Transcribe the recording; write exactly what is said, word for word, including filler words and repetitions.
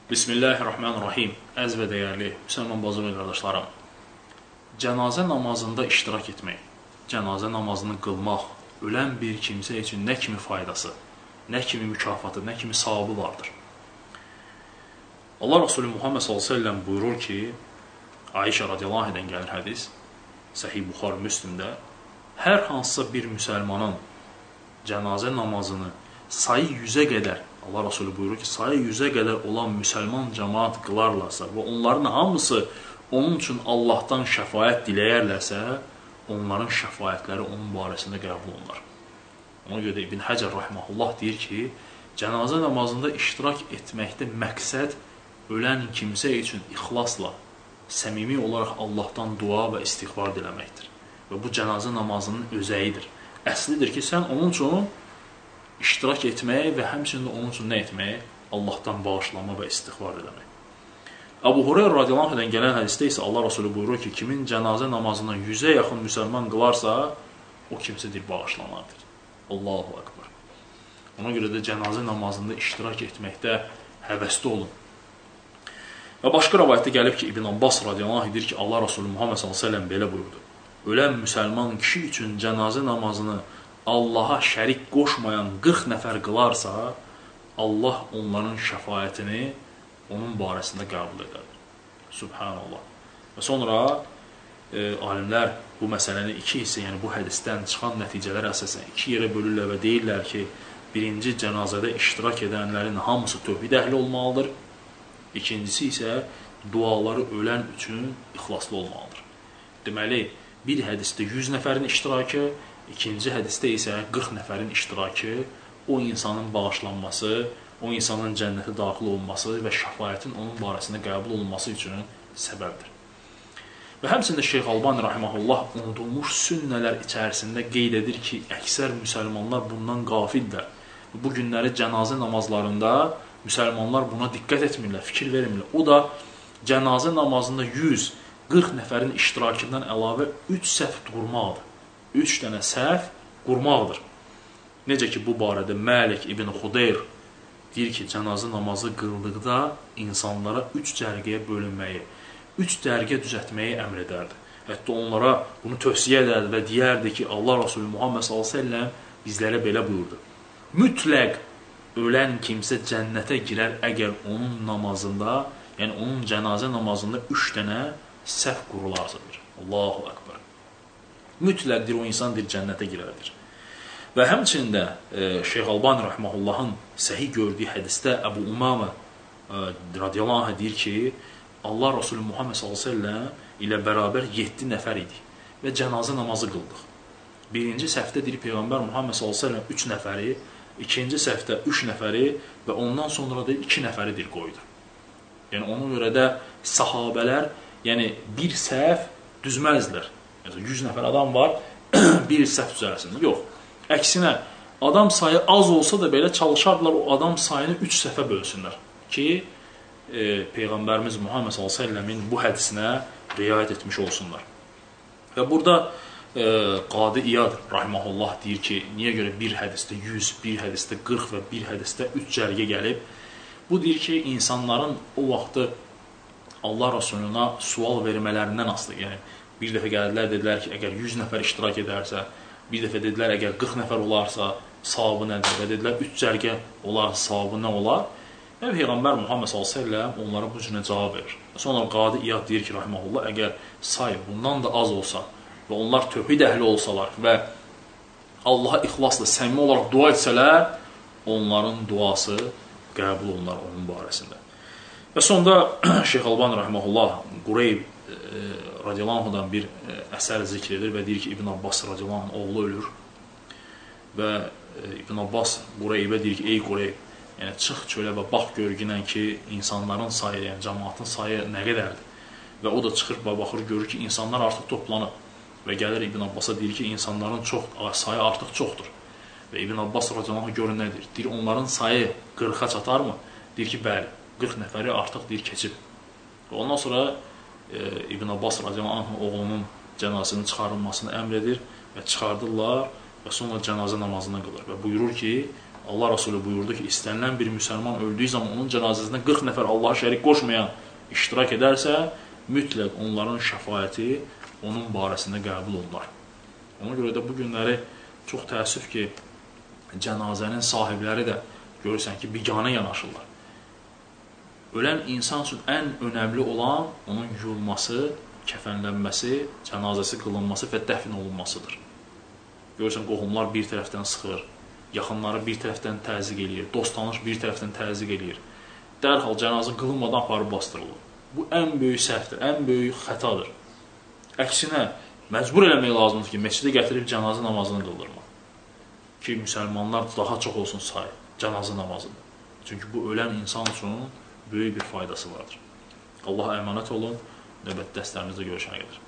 Bismillahirrahmanirrahim. Əziz və dəyərli müsəlman bacı və qardaşlarım, cənazə namazında iştirak etmək, cənazə namazını qılmaq ölən bir kimsə üçün nə kimi faydası, nə kimi mükafatı, nə kimi savabı vardır? Allah Resulü Muhammed sallallahu əleyhi və səlləm buyurur ki, Ayşə radiyallahu anhadan gəlir hədis, Səhih Buxari Müslimdə, hər hansısa bir müsəlmanın cənazə namazını sayı yüzə qədər, Allah Resulü buyurur ki, sayı yüzə qədər olan müsəlman cəmaat qılarlarsa və onların hamısı onun üçün Allahdan şəfaət diləyərlərsə, onların şəfaətləri onun barəsində qəbul olunur. Ona görə də İbn Həcər rahimehullah deyir ki, cənazə namazında iştirak etməkdə məqsəd ölən kimsə üçün ixlasla, səmimi olaraq Allahdan dua və istiğfar diləməkdir. Və bu cənazə namazının özəyidir. Əslidir ki, sən onun üçün iştirak etməyə və həmçinin onun üçün nə etməyə? Allahdan bağışlama və istiğfar eləmək. Əbu Hureyra radiyallahu anhadan gələn hədisdə isə Allah Resulü buyurur ki, kimin cənazə namazına yüzə yaxın müsəlman qılarsa, o kimsədir bağışlamadır. Allahu Akbar. Ona görə də cənazə namazında iştirak etməkdə həvəsli olun. Və başqa rəvayətdə gəlib ki, İbn Abbas radiyallahu anh deyir ki, Allah Resulü Muhammed sallallahu əleyhi və səlləm belə buyurdu. Ölən müsəlman kişi üçün cənazə namazını Allaha şərik qoşmayan qırx nəfər qılarsa, Allah onların şəfaətini onun barəsində qəbul edər. Subhanallah. Və sonra e, alimlər bu məsələni iki hissə, yəni bu hədisdən çıxan nəticələr əsasən iki yerə bölürlər və deyirlər ki, birinci cənazədə iştirak edənlərin hamısı tövhid əhli olmalıdır. İkincisi isə duaları ölən üçün ixlaslı olmalıdır. Deməli, bir hədisdə yüz nəfərin iştirakı, İkinci hədisdə isə qırx nəfərin iştirakı o insanın bağışlanması, o insanın cənnətə daxil olması və şəfaətin onun barəsində qəbul olunması üçün səbəbdir. Və həmçində Şeyx Albani rahimehullah unudulmuş sünnələr içərisində qeyd edir ki, əksər müsəlmanlar bundan qafildir. Bu günləri cənazə namazlarında müsəlmanlar buna diqqət etmirlər, fikir vermirlər. O da cənazə namazında yüz qırx nəfərin iştirakından əlavə üç səhv durmaqdır. Üç dənə səhv qurmaqdır. Necə ki, bu barədə Məlik İbn Xudeyr deyir ki, cənazə namazı qıldıqda insanlara üç cərgəyə bölünməyi, üç cərgə düzətməyi əmr edərdi. Hətta onlara bunu tövsiyə edərdi və deyərdi ki, Allah Resulü Muhammed sallallahu əleyhi və səlləm bizlərə belə buyurdu. Mütləq ölən kimsə cənnətə girər əgər onun namazında, yəni onun cənazə namazında üç dənə səhv qurularsadır. Allahu Akbar. Mütləqdir o insandır cənnətə girərdir. Və həmçində e, Şeyx Albani rahimehullahın səhih gördüyü hədisdə Əbu Umamə e, radiyallahu anh deyir ki, Allah Resulü Muhammed sallallahu əleyhi və səlləm ilə bərabər yeddi nəfər idi və cənazə namazı qıldıq. Birinci səhvdə deyir Peyğəmbər Muhammed sallallahu əleyhi və səlləm üç nəfəri, ikinci səhvdə üç nəfəri və ondan sonra da iki nəfəridir qoydu. Yəni ona görə də sahabələr, yəni bir səhv düzməzdilər. yüz nəfər adam var, bir səhv düzəlsin. Yox. Əksinə, adam sayı az olsa da belə çalışardılar o adam sayını üç səhvə bölsünlər ki, e, Peyğəmbərimiz Muhammed sallallahu əleyhi və səlləmin bu hədisinə riayət etmiş olsunlar. Və burada e, Qadi İyad rahimehullah deyir ki, niyə görə bir hədisdə yüz, bir hədisdə qırx və bir hədisdə üç cərgə gəlib? Bu deyir ki, insanların o vaxtı Allah Rasuluna sual vermələrindən asılı. Yəni, bir dəfə gəldilər, dedilər ki, əgər yüz nəfər iştirak edərsə, bir dəfə dedilər, əgər qırx nəfər olarsa, savabı nədir? Və dedilər, üç cərgə olarsa, savabı nə olar? Və Peyğəmbər Muhammed sallallahu əleyhi və səlləm onlara bu cürə cavab verir. Sonra Qadi İyad deyir ki, rahimehullah, əgər say bundan da az olsa və onlar tövhid əhli olsalar və Allaha ixlasla, səmimi olaraq dua etsələr, onların duası qəbul olunar onun barəsində. Və sonda Şeyx Albani rahimehullah Qureyb radiyallahu anhadan bir əsər zikr edir və deyir ki, İbn Abbas radiyallahu anh oğlu ölür və İbn Abbas Qureybə deyir ki, ey Qureyb, yəni çıx çölə və bax görgünən ki, insanların sayı, yəni cəmaatın sayı nə qədərdir və o da çıxır və baxır, görür ki, insanlar artıq toplanıb və gəlir İbn Abbasa deyir ki, insanların çox, sayı artıq çoxdur və İbn Abbas radiyallahu anh görür nədir? Deyir, onların sayı qırxa çatarmı? Deyir ki, bəli, qırx nəfəri artıq deyir, keçib və ondan sonra İbn Abbas radiyallahu anh oğlunun cənazəsinin çıxarılmasını əmr edir və çıxardırlar və sonra cənazə namazını qılır və buyurur ki, Allah Rasulü buyurdu ki, istənilən bir müsəlman öldüyü zaman onun cənazəsində qırx nəfər Allaha şərik qoşmayan iştirak edərsə, mütləq onların şəfaəti onun barəsində qəbul olunar. Ona görə də bu günləri çox təəssüf ki, cənazənin sahibləri də görürsən ki, biganə yanaşırlar. Ölən insan üçün ən önəmli olan onun yuyulması, kəfənlənməsi, cənazəsi qılınması və dəfn olunmasıdır. Görürsən, qohumlar bir tərəfdən sıxır, yaxınları bir tərəfdən təzyiq eləyir, dost-tanış bir tərəfdən təzyiq eləyir. Dərhal cənazə qılınmadan aparıb bastırılır. Bu ən böyük səhvdir, ən böyük xətadır. Əksinə, məcbur eləmək lazımdır ki, məscidə gətirib cənazə namazını qıldırmaq. Ki, müsəlmanlar daha çox olsun say, cənazə namazıdır. Çünki bu ölən insan üçün böyük bir faydası vardır. Allaha əmanət olun, növbəti dərslərimizdə görüşənə qədər.